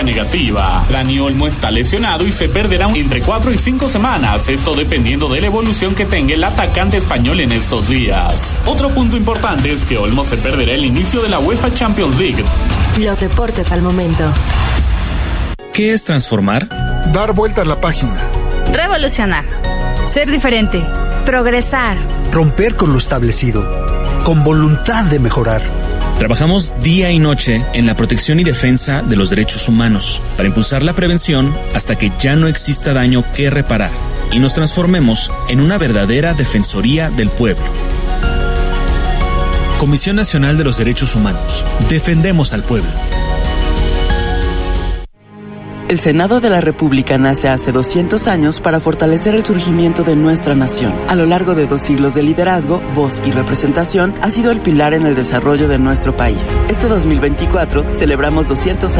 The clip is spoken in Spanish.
negativa. Dani Olmo está lesionado y se perderá entre 4 y 5 semanas, esto dependiendo de la evolución que tenga el atacante español en estos días. Otro punto importante es que Olmo se perderá el inicio de la UEFA Champions League. Los deportes al momento. ¿Qué es transformar? Dar vuelta a la página. Revolucionar. Ser diferente. Progresar. Romper con lo establecido. Con voluntad de mejorar. Trabajamos día y noche en la protección y defensa de los derechos humanos para impulsar la prevención hasta que ya no exista daño que reparar y nos transformemos en una verdadera defensoría del pueblo. Comisión Nacional de los Derechos Humanos. Defendemos al pueblo. El Senado de la República nace hace 200 años para fortalecer el surgimiento de nuestra nación. A lo largo de 2 siglos de liderazgo, voz y representación, ha sido el pilar en el desarrollo de nuestro país. Este 2024 celebramos 200 años